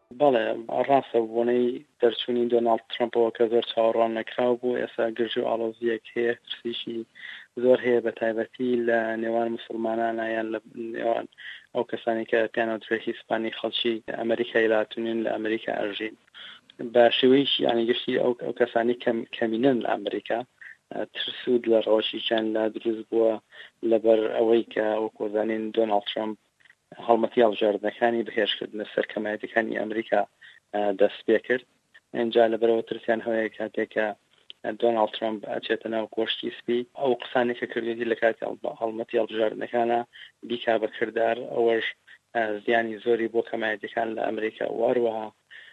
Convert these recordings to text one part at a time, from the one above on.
بەڵێ ڕاستە بۆنەی دەرچوونی دۆناڵد ترامپەوە کە زۆر چاوەڕوان نەکراو بوو ئێستا گرژ و ئاڵۆزیەک هەیە ترسیشی زۆر هەیە بە تایبەتی لە نێوان مسلمانانە یان لە نێوان ئەو کەسانی کە پیانۆدرێکی هیسپانی خەڵکی ئەمریکای لاتونین لە ئەمریکا ئەژین بە شێوەیەکی یانی گشتی ئەو کەسانی کەمینن لە ئەمریکا ترسود لە ڕەوشیشان لا دروست بووە لەبەر ئەوەی کە وەکوزانین دۆناڵد ترامپ هەڵمەتی هەڵبژاردنەکانی بەهێزکردنە سەر کەمایەتەکانی ئەمریکا دەست پێ کرد اینجا لەبەرەوە ترسیان هەیە کاتێکە دۆناڵد ترامپ ئەچێتە ناو کۆشتی سپی ئەو قسانی کە کردوێتی لە کاتی هەڵمەتی هەڵبژاردنەکانە بیکا بە کردار ئەوەش زیانی زۆری بۆ کەمایەتەکان لە ئەمریکا وەروەها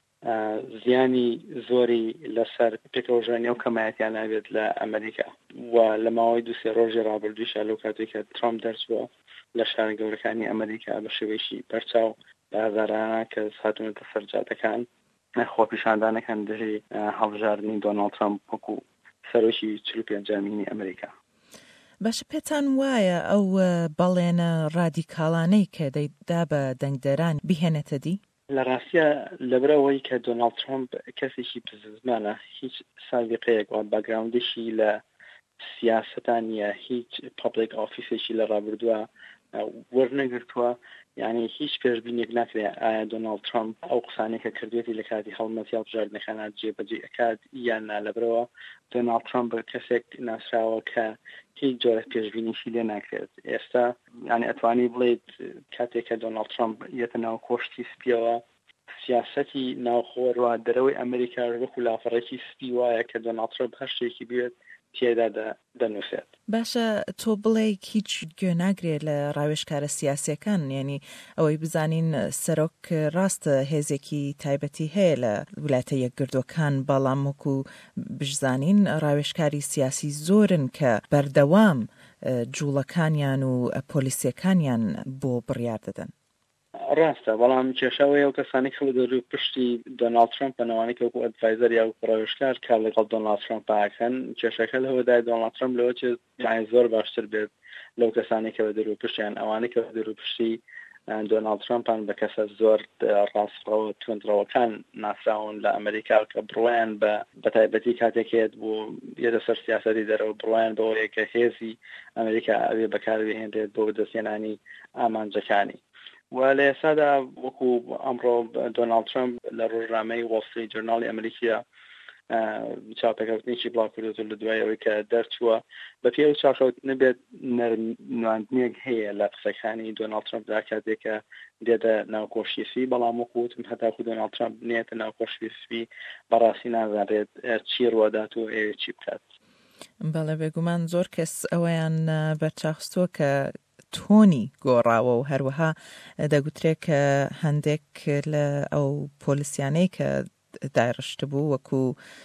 زیانی زۆری لەسەر پێکەوەژانی ئەو کەمایەتیان نابێت لە ئەمریکا و لە ماوەی دوسێ ڕۆژی ڕابردووشە لەو کاتێککە ترامپ دەرچووە لە شارە گەورەکانی ئەمریکا بە شێوەیەکی بەرچاو بە هەزارانە کەس هاتوونەتە سەرجاتەکان خۆپیشاندانەکان دژی هەڵبژاردننی دۆناڵد ترامپ وەکو سەرۆکی 45 ئەمریکا. باشە پێتان وایە ئەو بەڵێنە ڕادیکاڵانەی کە دەیدا بە دەنگدەران بهێنێتە دی؟ لە ڕاستیە لەبرەوەی کە دۆناڵد ترامپ کەسێکی بزمانە هیچ سابقەیەک و باگراوندێکی لە سیاستان یا هیچ پابلیک ئۆفیسێکی لە ڕابردووە وەرنەگرتووە یعنی هیچ پێشبینێک ناکرێت ئایا دۆناڵد ترامپ ئەو قسانەی کە کردوێتی لە کاتی هەڵمەتی هەڵبژاردنەکانە جێبەجێ ئەکات یان نا لەبرەوە دۆناڵد ترامپ کەسێک ناسراوە کە هیچ جۆرە پێشبینیشی لێ ناکرێت ئێستا یعنی ئەتوانی بڵێیت کاتێک کە دۆناڵد ترامپ یەتە ناو کۆشتی سپیەوە سیاسەتی ناوخۆڕوا دەرەوەی ئەمریکا وەکو لاپەڕێکی سپی وایە کە دۆناڵد ترامپ هەر شتێکی بێت تێدا دەنووسێت. باشە تۆ بڵێ هیچ گوێ ناگرێت لە ڕاوێژکارە سیاسیەکان یعنی ئەوەی بزانین سەرۆک ڕاستە هێزێکی تایبەتی هەیە لە ویلایەتە یەکگرتووەکان بەڵام وەکو بشزانین ڕاوێژکاری سیاسی زۆرن کە بەردەوام جوڵەکانیان و پۆلیسیەکانیان بۆ بڕیار دەدەن. ڕاستە بەڵام کێشەوەی ئەو کەسانی کە دەرو پشتی دۆناڵد ترامپ بەنەوەی کە ئەدڤایزەر یا ڕاوێژکار کار لەگەڵ دۆناڵد ترامپاکەن کێشەکە لەوەدای دۆناڵد ترامپ لەوە چ زۆر باشتر بێت لەو کەسانی کە دەرو پشتیان ئەوانەی کە دەرو پشتی دۆناڵد ترامپان بە کەسە زۆر ڕاستڕەوە توندڕەوەکان ناسراون لە ئەمریکا کە بڕوایان بە تایبەتی کاتێکێت بۆ یەدە سەر سیاسەتی دەرەوە بڕوایان بەوەیە کە هێزی ئەمریکا ئەوێ بەکاربهێنرێت بۆ دەستێنانی ئامانجەکانی. و لە ئێسادا وەکو ئەمڕۆ دۆناڵد ترامپ لە ڕۆژنامەی وۆڵ ستریت جورناڵی ئەمریکا چاپەکەوتنێکی بڵاو کردووە لە دوایەوەی کە دەرچووە بە پێ و چاکەوتنە بێت نواندنێک هەیە لە قسەکانی دۆناڵد ترامپ دا کاتێکە دێتە ناوکۆشی سپی بەڵام وەکوتم هەتاکو دۆناڵد ترامپ نێتە ناوکۆشی سپی بەڕاستی نازانرێت چی ڕوادات و چی بکات. بەڵێ بێگومان زۆر کەس ئەوەیان بەرچاخستووە کە تۆنی گۆڕاوە و هەروەها دەگوترێت کە هەندێک لە ئەو پۆلیسیانەی کە داڕشت بوو وەکو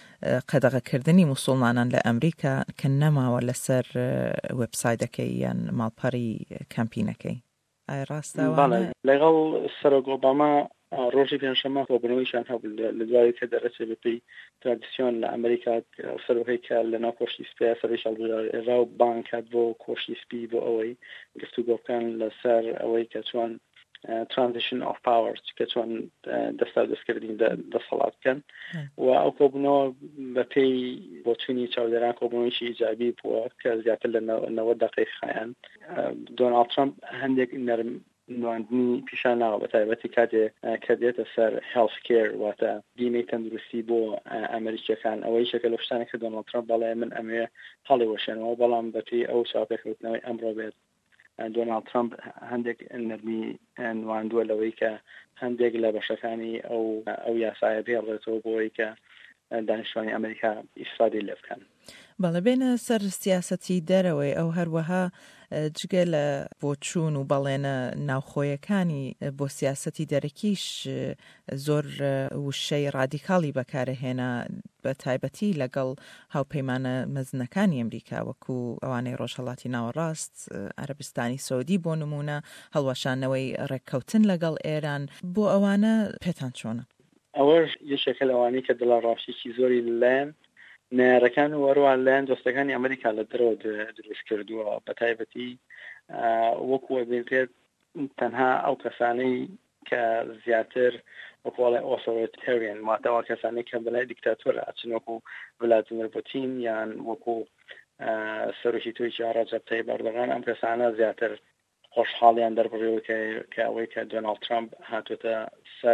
قەدەغەکردنی موسڵمانان لە ئەمریکا کە نەماوە لەسەر وێبسایدەکەی یان ماڵپەڕی کەمپینەکەی. ئایا ڕاستەوانە لەگەڵ سەرۆک ئۆباما ڕۆژی پێنجشەممە کۆبوونەوەیشان هەبوو لە دوای کە دەرەچێت بەپێی ترادیسیۆن لە ئەمریکا سەرۆکەی کە لە ناو کۆشتی سپی سەرۆکی هەڵبژاردنەوە و بانکات بۆ کۆشتی سپی بۆ ئەوەی گفتوگۆ بکەن لەسەر ئەوەی کە چۆن transition of powers کە چۆن دەستا دەستکردنی دەسەڵات بکەن و ئەو کۆبوونەوە بەپێی بۆچوونی چاودێران کۆبوونەوەیکی ئیجابی بووە کە زیاتر لە 90 دقیقەیان دۆناڵد ترامپ هەندێک نەرم نواندنی پیشان ناوە بە تایبەتی کاتێ کە دێتە سەر هێڵث کێر واتە بیمەی تەندروستی بۆ ئەمریکیەکان ئەوەی شەکە لە شتانێک کە دۆناڵد ترامپ بەڵێ من ئەمێ هەڵیوەشێنەوە بەڵام بەپێی ئەو چاوپێکەوتنەوەی ئەمڕۆ بێت دۆناڵد ترامپ هەندێک نەرمی نواندووە لەوەی کە هەندێک لە بەشەکانی ئەو یاسایە پێڵێتەوە بۆی کە دانیشتوانی ئەمریکا ئیسفادەی لێ بکەن. بەڵێ بێنە سەر سیاسەتی دەرەوەی ئەو هەروەها جگە لە بۆچوون و بەڵێنە ناوخۆیەکانی بۆ سیاسەتی دەرەکیش زۆر وشەی ڕادیکاڵی بەکارهێنا بە تایبەتی لەگەڵ هاوپەیمانە مەزنەکانی ئەمریکا وەکو ئەوانەی ڕۆژهەڵاتی ناوەڕاست عەرەبستانی سەعودی بۆ نمونە هەڵوەشانەوەی ڕێککەوتن لەگەڵ ئێران بۆ ئەوانە پێتان چۆنە؟ ئەوەش یەکێکە لەوانەی کە دڵڕاشتێکی زۆری لەلایەن نارەکان و وەروان لایەن دۆستەکانی ئەمریکا لە دەرەوە دروست کردووە بە تایبەتی وەکو بێت تەنها ئەو کەسانەی کە زیاتر وەکوڵی ئۆسۆریتەریان واتەوە کەسانی کە بەلای دیکتاتۆرە ئەچن وەکو ڤلادیمیر پوتین یان وەکو سەرۆکی تورکیا ڕەجەب تایب ئەردۆغان ئەم کەسانە زیاتر خۆشحاڵیان دەربڕێەوە کە ئەوەی کە دۆناڵد ترامپ هاتوۆتە سەر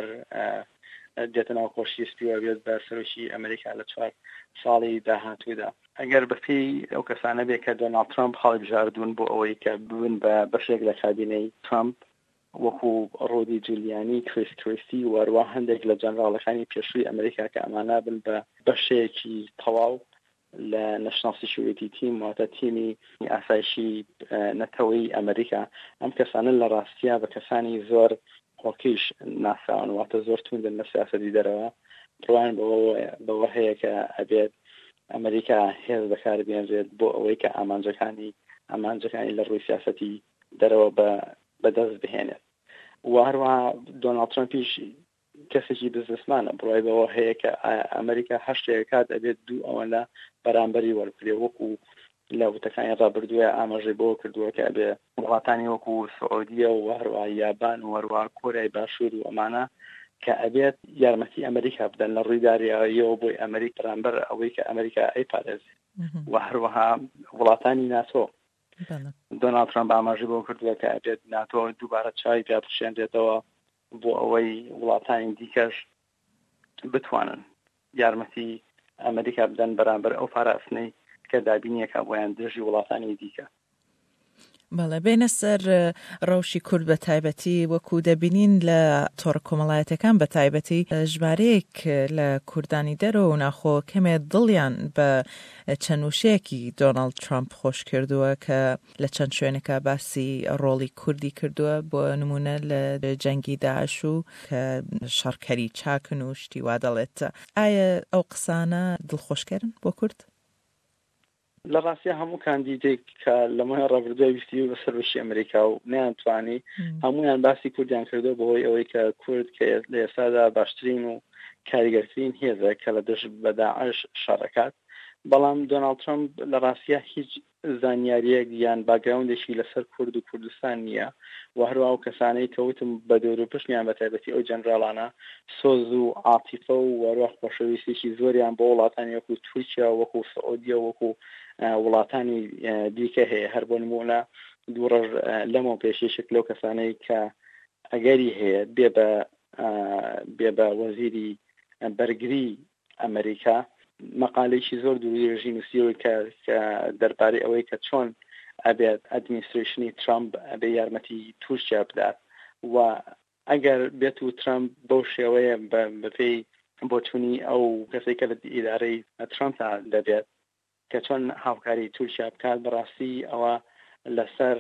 دێتە ناو خۆشیویستیەوە بێت بە سەرۆکی ئەمریکا لە 4 ساڵی داهاتوودا. ئەگەر بەپێی ئەو کەسانە بێت کە دۆناڵد ترامپ هەڵبژاردوون بۆ ئەوەی کە ببن بە بەشێک لە کابینەی ترامپ وەکو ڕۆدی جولیانی کریستی وەروە هەندێک لە جەنراڵەکانی پێشووی ئەمریکا کە ئەمانە بن بە بەشێکی تەواو لە ناشنال سیکیوریتی تیم واتە تیمی ئاسایشی نەتەوەی ئەمریکا ئەم کەسانە لە ڕاستیە بە کەسانی زۆر خۆکیش ناساون واتە زۆر توندن لە سیاسەتی دەرەوە بڕوان بەوە هەیە کە ئەبێت ئەمریکا هێز بەکاربێنرێت بۆ ئەوەی کە ئامانجەکانی لە ڕووی سیاسەتی دەرەوە بەدەست بهێنێت. هەروەها دۆناڵد ترامپیش کەسێکی بزنسمانە بڕای بەوە هەیە کە ئەمریکا هەشتێک کات ئەبێت دوو ئەوەنە بەرامبەری وەرگێ وەکو لە وتەکانی ڕابردووە ئاماژەی بۆ کردووە کە ئەبێ وڵاتانی وەکو سعودیە و هەروە یابان و هەروە کۆریای باشوور و ئەمانە کە ئەبێت یارمەتی ئەمریکا بدەن لە ڕووی داریاییەوە بۆی ئەمریکا بەرامبەر ئەوەی کە ئەمریکا ئەیپارێزێت و هەروەها وڵاتانی ناتۆ دۆناڵد ترامپ ئاماژەی بۆ کردووە کە ئەبێت ناتۆ دووبارە چاوی پێ بشێنرێتەوە بۆ ئەوەی وڵاتانی دیکەش بتوانن یارمەتی ئەمریکا بدەن بەرامبەر ئەو پاراستنەی کە دابینیەکە بۆیان دژی وڵاتانی دیکە. بەڵێ بێنە سەر ڕەوشی کورد بە تایبەتی وەکو دەبینین لە تۆڕ کۆمەڵایەتەکان بە تایبەتی ژمارەیەک لە کوردانی دەرەوە و ناخۆ کەمێ دڵیان بە چەنووشەیەکی دۆناڵد ترامپ خۆش کردووە کە لە چەند شوێنێکە باسی ڕۆڵی کوردی کردووە بۆ نمونە لە جەنگی داعش و کە شەڕکەری چاکن و شتی وا دەڵێت. ئایا ئەو قسانە دڵخۆشکەرن بۆ کورد؟ لە ڕاستیە هەموو کاندیدێک کە لەمای ڕابردووە ویستی بە سەرۆکی ئەمریکا و نەیانتوانی هەمویان باسی کوردیان کردو بەهۆی ئەوەی کە کورد کە لە ئێستادا باشترین و کاریگەرترین هێزە کە لە دژ بە داعش شەڕەکات. بەڵام دۆناڵد ترامپ لە ڕاستیە هیچ زانیاریەک یان باگراوندێکی لەسەر کورد و کوردستان نییە و هەروە ئەو کەسانەی کەوتم بە دەور و پشتیان بە تایبەتی ئەو جەنرالانە سۆز و عاتیفە و وەروە خۆشەویستێکی زۆریان بۆ وڵاتانی وەکو تورکیا وەکو سعودیە وەکو وڵاتانی دیکە هەیە. هەر بۆ نمونە دوو ڕۆژ لەمەوە پێشێشێک لەو کەسانەی کە ئەگەری هەیە بێ بە وەزیری بەرگری ئەمریکا مەقالەیەکی زۆر دوورێژی نووسیەوە کە دەربارەی ئەوەی کە چۆن ئەبێت ئەدمینستریشنی ترامپ ئەبێ یارمەتی تورکیا بدات و ئەگەر بێت و ترامپ بەو شێوەیە بەپێی بۆچوونی ئەو کەسێکە لە ئیدارەی ترامپ دەبێت کە چۆن هاوکاری تورکیا بکات بەڕاستی ئەوە لەسەر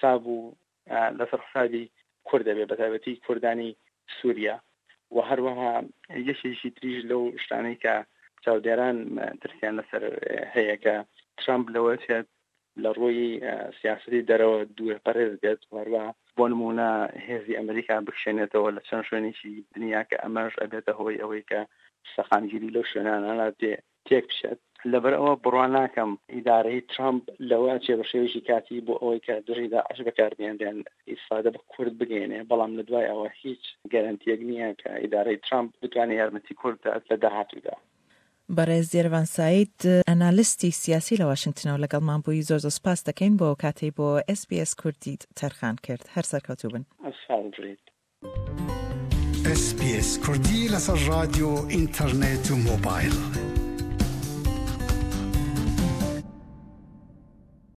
حسابی کورد دەبێت بە تایبەتی کوردانی سووریا و هەروەها یەکێکی تریش لەو شتانەی کە چاودێران ترکیان لەسەر هەیە کە ترامپ لەوەچێت لە ڕۆی سیاسەتی دەرەوە دوور پەرێز بێت وەروە بۆ نمونە هێزی ئەمریکا بکشێنێتەوە لە چەند شوێنێکی دنیا کە ئەمەش ئەبێتە هۆی ئەوەی کە سەقامگیری لەو شوێنانە تێک بشێت. لەبەر ئەوە بڕوان ناکەم ئیدارەی ترامپ لەوە چێ بە شێوەیەکی کاتی بۆ ئەوەی کە دژی داعش بەکاربێنرێن ئیسفادە بە کورد بگەێنێ بەڵام لە دوای ئەوە هیچ گەرانتیەک نییە کە ئیدارەی ترامپ بتوانێت یارمەتی کورد لە داهاتوودا. بەڕێز زێروان سعید ئەنالیستی سیاسی لە واشنگتنەوە لەگەڵمان بووی زۆر سپاس دەکەین بۆ کاتەی بۆ SBS کوردی تەرخان کرد. هەر سەرکەوتوو بن. SBS کوردی لەسەر رادیۆ ئینتەرنێت و مۆبایل.